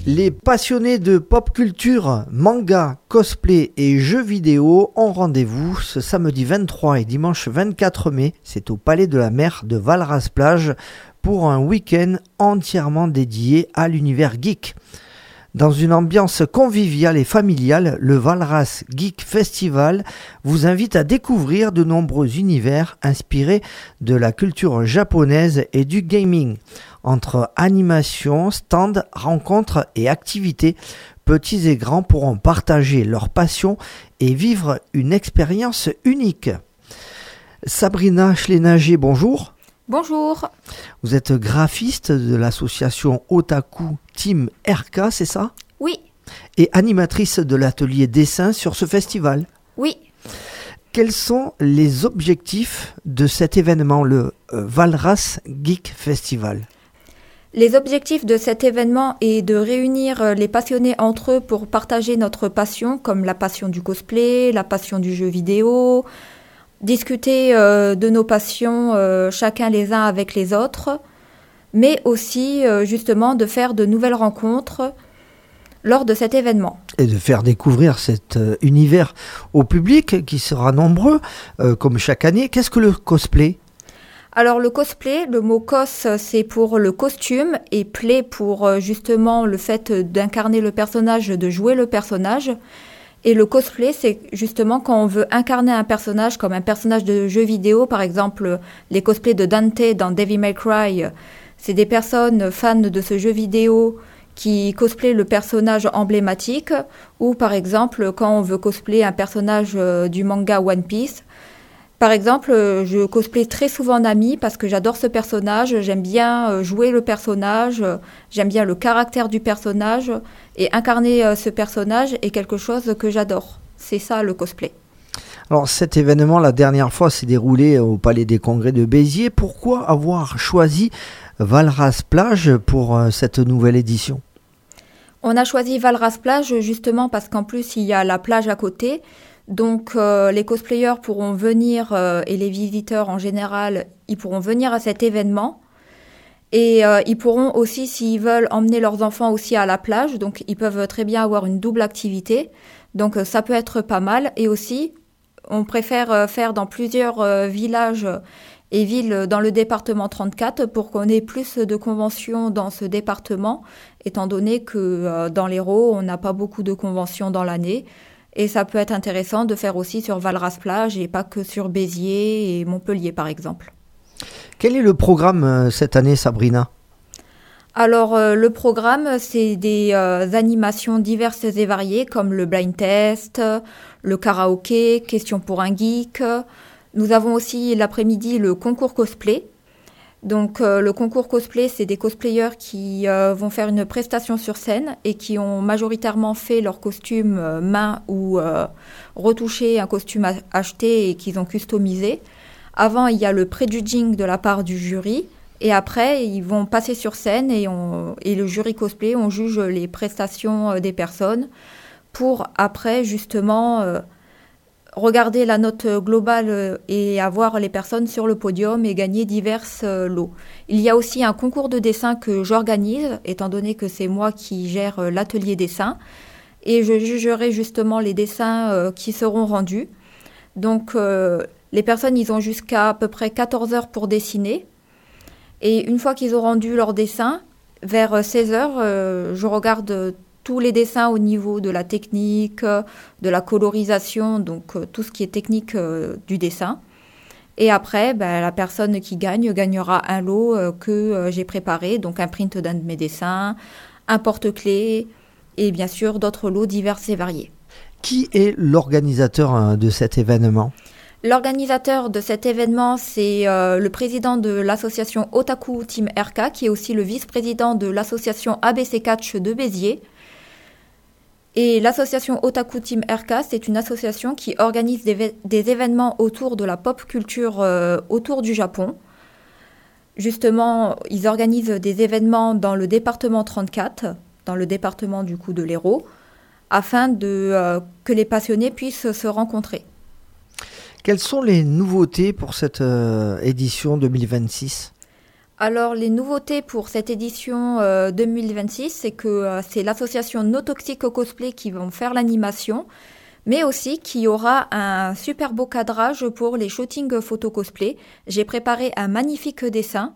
Les passionnés de pop culture, manga, cosplay et jeux vidéo ont rendez-vous ce samedi 23 et dimanche 24 mai. C'est au Palais de la Mer de Valras-Plage pour un week-end entièrement dédié à l'univers geek. Dans une ambiance conviviale et familiale, le Valras Geek Festival vous invite à découvrir de nombreux univers inspirés de la culture japonaise et du gaming. Entre animations, stands, rencontres et activités, petits et grands pourront partager leur passion et vivre une expérience unique. Sabrina Schlenager, bonjour. Bonjour. Vous êtes graphiste de l'association Otaku Team RK, c'est ça ? Oui. Et animatrice de l'atelier dessin sur ce festival ? Oui. Quels sont les objectifs de cet événement, le Valras Geek Festival ? Les objectifs de cet événement est de réunir les passionnés entre eux pour partager notre passion, comme la passion du cosplay, la passion du jeu vidéo, discuter de nos passions chacun les uns avec les autres, mais aussi justement de faire de nouvelles rencontres lors de cet événement. Et de faire découvrir cet univers au public qui sera nombreux, comme chaque année. Qu'est-ce que le cosplay ? Alors le cosplay, le mot cos c'est pour le costume et play pour justement le fait d'incarner le personnage, de jouer le personnage. Et le cosplay, c'est justement quand on veut incarner un personnage comme un personnage de jeu vidéo, par exemple les cosplays de Dante dans Devil May Cry. C'est des personnes fans de ce jeu vidéo qui cosplayent le personnage emblématique, ou par exemple quand on veut cosplayer un personnage du manga One Piece. Par exemple, je cosplay très souvent Nami parce que j'adore ce personnage, j'aime bien jouer le personnage, j'aime bien le caractère du personnage, et incarner ce personnage est quelque chose que j'adore. C'est ça le cosplay. Alors cet événement, la dernière fois, s'est déroulé au Palais des Congrès de Béziers. Pourquoi avoir choisi Valras-Plage pour cette nouvelle édition ? On a choisi Valras-Plage justement parce qu'en plus il y a la plage à côté. Donc les cosplayers pourront venir et les visiteurs en général, ils pourront venir à cet événement. Et ils pourront aussi, s'ils veulent, emmener leurs enfants aussi à la plage. Donc ils peuvent très bien avoir une double activité. Donc ça peut être pas mal. Et aussi, on préfère faire dans plusieurs villages et villes dans le département 34 pour qu'on ait plus de conventions dans ce département, étant donné que dans l'Hérault, on n'a pas beaucoup de conventions dans l'année. Et ça peut être intéressant de faire aussi sur Valras-Plage et pas que sur Béziers et Montpellier, par exemple. Quel est le programme cette année, Sabrina ? Alors, le programme, c'est des animations diverses et variées, comme le blind test, le karaoké, question pour un geek. Nous avons aussi l'après-midi le concours cosplay. Donc le concours cosplay, c'est des cosplayers qui vont faire une prestation sur scène et qui ont majoritairement fait leur costume main ou retouché un costume acheté et qu'ils ont customisé. Avant, il y a le prejudging de la part du jury et après, ils vont passer sur scène et le jury cosplay, on juge les prestations des personnes pour après justement regarder la note globale et avoir les personnes sur le podium et gagner diverses lots. Il y a aussi un concours de dessin que j'organise, étant donné que c'est moi qui gère l'atelier dessin. Et je jugerai justement les dessins qui seront rendus. Donc les personnes, ils ont jusqu'à peu près 14 heures pour dessiner. Et une fois qu'ils ont rendu leur dessin, vers 16 heures, je regarde tous les dessins au niveau de la technique, de la colorisation, donc tout ce qui est technique du dessin. Et après, la personne qui gagnera un lot que j'ai préparé, donc un print d'un de mes dessins, un porte-clés et bien sûr d'autres lots divers et variés. Qui est l'organisateur de cet événement ? L'organisateur de cet événement, c'est le président de l'association Otaku Team RK, qui est aussi le vice-président de l'association ABC Catch de Béziers. Et l'association Otaku Team RK, c'est une association qui organise des événements autour de la pop culture autour du Japon. Justement, ils organisent des événements dans le département 34, dans le département du coup de l'Hérault, afin que les passionnés puissent se rencontrer. Quelles sont les nouveautés pour cette édition 2026 ? Alors, les nouveautés pour cette édition 2026, c'est que c'est l'association No Toxic Cosplay qui vont faire l'animation, mais aussi qu'il y aura un super beau cadrage pour les shootings photo cosplay. J'ai préparé un magnifique dessin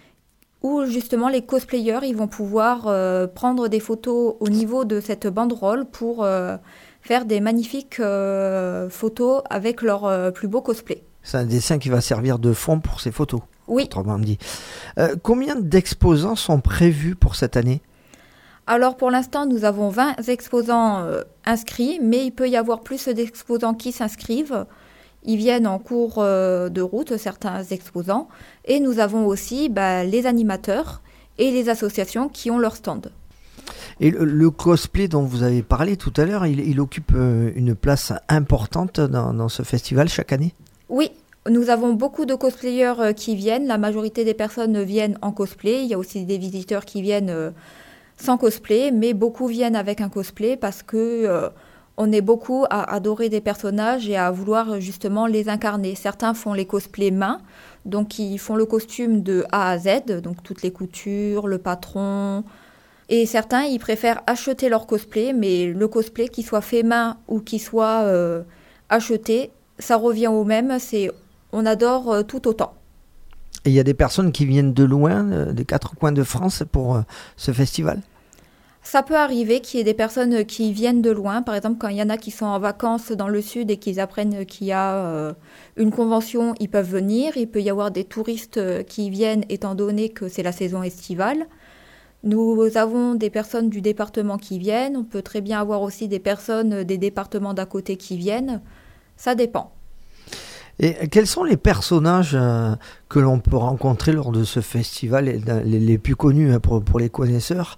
où justement les cosplayers ils vont pouvoir prendre des photos au niveau de cette banderole pour faire des magnifiques photos avec leur plus beau cosplay. C'est un dessin qui va servir de fond pour ces photos. Oui. Autrement dit. Combien d'exposants sont prévus pour cette année ? Alors pour l'instant, nous avons 20 exposants inscrits, mais il peut y avoir plus d'exposants qui s'inscrivent. Ils viennent en cours de route, certains exposants. Et nous avons aussi les animateurs et les associations qui ont leur stand. Et le cosplay dont vous avez parlé tout à l'heure, il occupe une place importante dans ce festival chaque année ? Oui. Nous avons beaucoup de cosplayers qui viennent. La majorité des personnes viennent en cosplay. Il y a aussi des visiteurs qui viennent sans cosplay, mais beaucoup viennent avec un cosplay parce que on est beaucoup à adorer des personnages et à vouloir justement les incarner. Certains font les cosplays main, donc ils font le costume de A à Z, donc toutes les coutures, le patron. Et certains, ils préfèrent acheter leur cosplay, mais le cosplay, qu'il soit fait main ou qu'il soit acheté, ça revient au même. On adore tout autant. Et il y a des personnes qui viennent de loin, des quatre coins de France pour ce festival ? Ça peut arriver qu'il y ait des personnes qui viennent de loin. Par exemple, quand il y en a qui sont en vacances dans le sud et qu'ils apprennent qu'il y a une convention, ils peuvent venir. Il peut y avoir des touristes qui viennent étant donné que c'est la saison estivale. Nous avons des personnes du département qui viennent. On peut très bien avoir aussi des personnes des départements d'à côté qui viennent. Ça dépend. Et quels sont les personnages que l'on peut rencontrer lors de ce festival, les plus connus pour les connaisseurs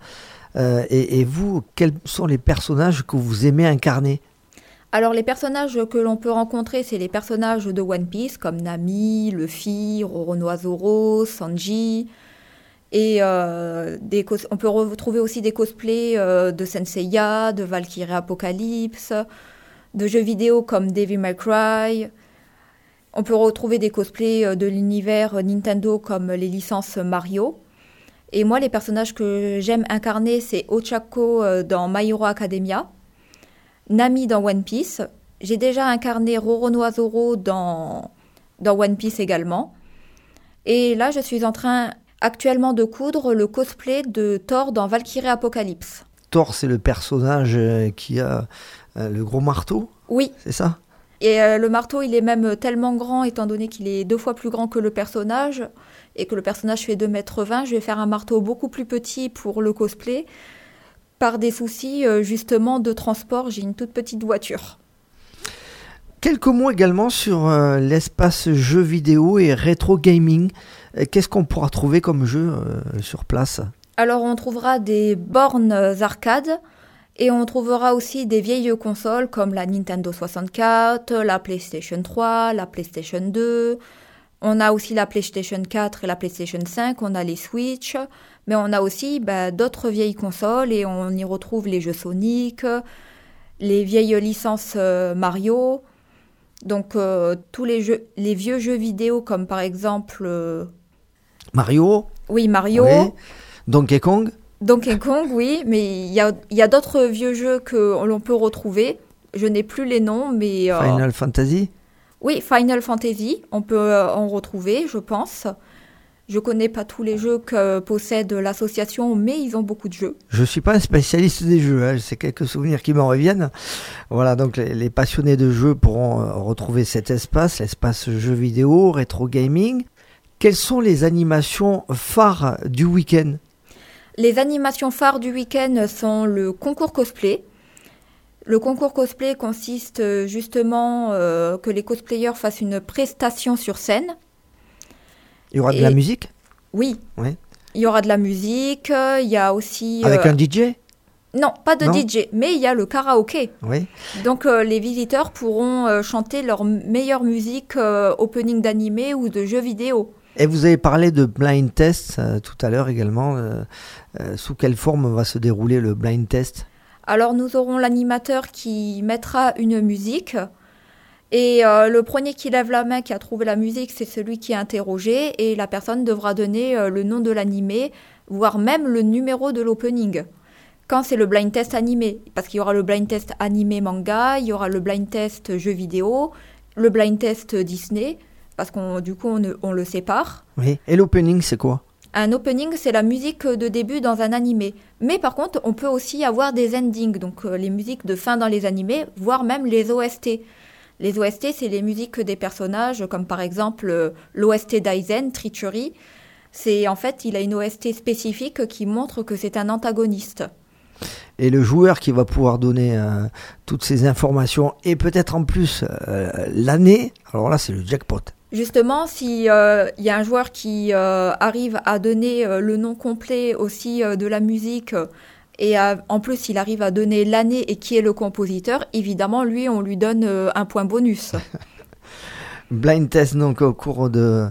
et vous, quels sont les personnages que vous aimez incarner ? Alors les personnages que l'on peut rencontrer, c'est les personnages de One Piece, comme Nami, Luffy, Roronoa Zoro, Sanji. Et on peut retrouver aussi des cosplays de Senseiya, de Valkyrie Apocalypse, de jeux vidéo comme Devil May Cry. On peut retrouver des cosplays de l'univers Nintendo comme les licences Mario. Et moi, les personnages que j'aime incarner, c'est Ochako dans My Hero Academia, Nami dans One Piece. J'ai déjà incarné Roronoa Zoro dans One Piece également. Et là, je suis en train actuellement de coudre le cosplay de Thor dans Valkyrie Apocalypse. Thor, c'est le personnage qui a le gros marteau ? Oui. C'est ça ? Et le marteau, il est même tellement grand, étant donné qu'il est 2 fois plus grand que le personnage, et que le personnage fait 2,20 m. Je vais faire un marteau beaucoup plus petit pour le cosplay. Par des soucis, justement, de transport, j'ai une toute petite voiture. Quelques mots également sur l'espace jeux vidéo et rétro gaming. Qu'est-ce qu'on pourra trouver comme jeu sur place ? Alors, on trouvera des bornes arcades, et on trouvera aussi des vieilles consoles comme la Nintendo 64, la PlayStation 3, la PlayStation 2. On a aussi la PlayStation 4 et la PlayStation 5, on a les Switch. Mais on a aussi d'autres vieilles consoles et on y retrouve les jeux Sonic, les vieilles licences Mario. Donc tous les vieux jeux vidéo comme par exemple... Mario ? Oui, Mario. Oui. Donkey Kong ? Donkey Kong, oui, mais il y a d'autres vieux jeux que l'on peut retrouver. Je n'ai plus les noms, mais... Final Fantasy ? Oui, Final Fantasy, on peut en retrouver, je pense. Je connais pas tous les jeux que possède l'association, mais ils ont beaucoup de jeux. Je suis pas un spécialiste des jeux, c'est quelques souvenirs qui m'en reviennent. Voilà, donc les passionnés de jeux pourront retrouver cet espace, l'espace jeux vidéo, rétro gaming. Quelles sont les animations phares du week-end ? Les animations phares du week-end sont le concours cosplay. Le concours cosplay consiste justement que les cosplayers fassent une prestation sur scène. Il y aura de la musique ? Oui. Ouais. Il y aura de la musique, il y a aussi... Avec un DJ ? Non, pas de DJ, mais il y a le karaoké. Oui. Donc les visiteurs pourront chanter leur meilleure musique opening d'animé ou de jeux vidéo. Et vous avez parlé de blind test tout à l'heure également. Sous quelle forme va se dérouler le blind test ? Alors nous aurons l'animateur qui mettra une musique Et le premier qui lève la main, qui a trouvé la musique, c'est celui qui est interrogé. Et la personne devra donner le nom de l'animé, voire même le numéro de l'opening. Quand c'est le blind test animé, parce qu'il y aura le blind test animé manga, il y aura le blind test jeu vidéo, le blind test Disney, parce qu'on le sépare. Oui. Et l'opening, c'est quoi? Un opening, c'est la musique de début dans un animé. Mais par contre, on peut aussi avoir des endings, donc les musiques de fin dans les animés, voire même les OST. Les OST, c'est les musiques des personnages, comme par exemple l'OST d'Aizen, Treachery. C'est en fait, il a une OST spécifique qui montre que c'est un antagoniste. Et le joueur qui va pouvoir donner toutes ces informations et peut-être en plus l'année, alors là c'est le jackpot. Justement, s'il y a un joueur qui arrive à donner le nom complet aussi de la musique et en plus il arrive à donner l'année et qui est le compositeur, évidemment lui on lui donne un point bonus. Blind test donc au cours de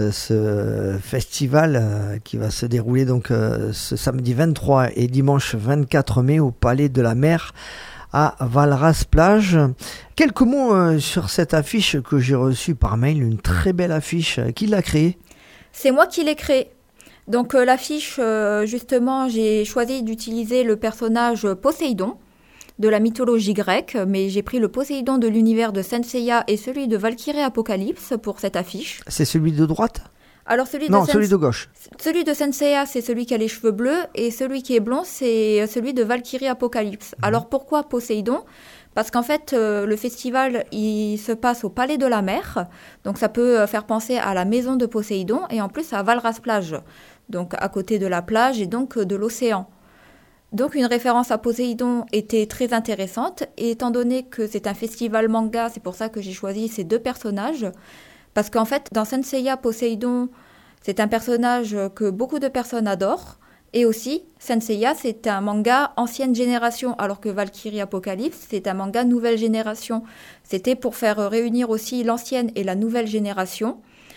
ce festival qui va se dérouler donc ce samedi 23 et dimanche 24 mai au Palais de la Mer à Valras-Plage. Quelques mots sur cette affiche que j'ai reçue par mail, une très belle affiche. Qui l'a créée? C'est moi qui l'ai créée. Donc l'affiche, justement, j'ai choisi d'utiliser le personnage Poséidon de la mythologie grecque, mais j'ai pris le Poséidon de l'univers de Saint Seiya et celui de Valkyrie Apocalypse pour cette affiche. C'est celui de droite? Alors celui de gauche. Celui de Saint Seiya, c'est celui qui a les cheveux bleus, et celui qui est blond, c'est celui de Valkyrie Apocalypse. Alors pourquoi Poséidon? Parce qu'en fait, le festival, il se passe au Palais de la Mer, donc ça peut faire penser à la maison de Poséidon, et en plus à Valras-Plage, donc à côté de la plage et donc de l'océan. Donc une référence à Poséidon était très intéressante, et étant donné que c'est un festival manga, c'est pour ça que j'ai choisi ces deux personnages, parce qu'en fait, dans Saint Seiya, Poséidon, c'est un personnage que beaucoup de personnes adorent, et aussi, Saint Seiya, c'est un manga ancienne génération, alors que Valkyrie Apocalypse, c'est un manga nouvelle génération. C'était pour faire réunir aussi l'ancienne et la nouvelle génération.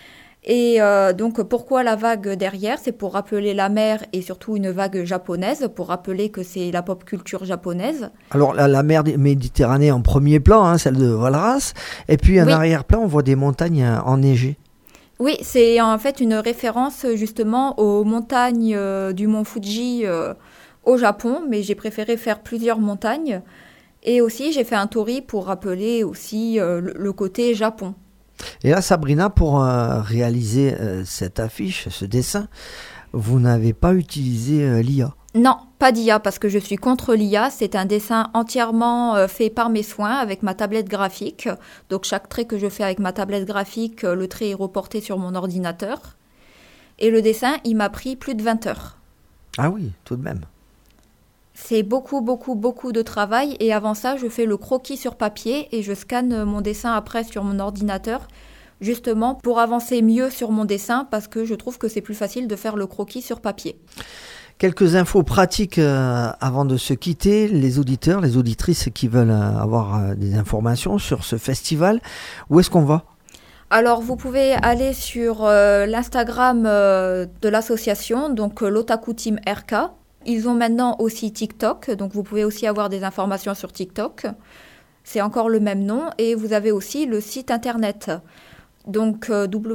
Et donc, pourquoi la vague derrière? C'est pour rappeler la mer et surtout une vague japonaise, pour rappeler que c'est la pop culture japonaise. Alors, la mer Méditerranée en premier plan, celle de Valras, et puis en arrière-plan, on voit des montagnes enneigées. Oui, c'est en fait une référence justement aux montagnes du mont Fuji au Japon, mais j'ai préféré faire plusieurs montagnes. Et aussi, j'ai fait un tori pour rappeler aussi le côté Japon. Et là, Sabrina, pour réaliser cette affiche, ce dessin, vous n'avez pas utilisé l'IA? Non, pas d'IA, parce que je suis contre l'IA. C'est un dessin entièrement fait par mes soins avec ma tablette graphique. Donc chaque trait que je fais avec ma tablette graphique, le trait est reporté sur mon ordinateur. Et le dessin, il m'a pris plus de 20 heures. Ah oui, tout de même. C'est beaucoup de travail. Et avant ça, je fais le croquis sur papier et je scanne mon dessin après sur mon ordinateur, justement pour avancer mieux sur mon dessin, parce que je trouve que c'est plus facile de faire le croquis sur papier. Quelques infos pratiques avant de se quitter. Les auditeurs, les auditrices qui veulent avoir des informations sur ce festival, où est-ce qu'on va? Alors, vous pouvez aller sur l'Instagram de l'association, donc l'Otaku Team RK. Ils ont maintenant aussi TikTok, donc vous pouvez aussi avoir des informations sur TikTok. C'est encore le même nom. Et vous avez aussi le site internet. Donc,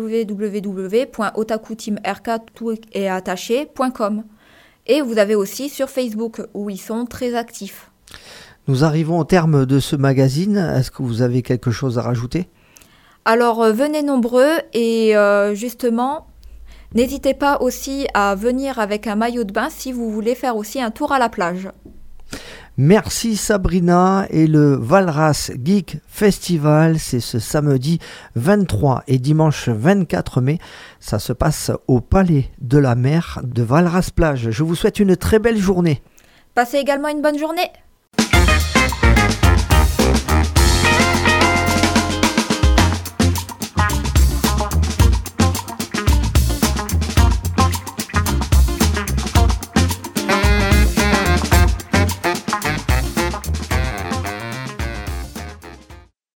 www.otakuteamrk.com. Et vous avez aussi sur Facebook, où ils sont très actifs. Nous arrivons au terme de ce magazine. Est-ce que vous avez quelque chose à rajouter? Alors, venez nombreux et justement, n'hésitez pas aussi à venir avec un maillot de bain si vous voulez faire aussi un tour à la plage. Merci Sabrina. Et le Valras Geek Festival, c'est ce samedi 23 et dimanche 24 mai. Ça se passe au Palais de la Mer de Valras-Plage. Je vous souhaite une très belle journée. Passez également une bonne journée.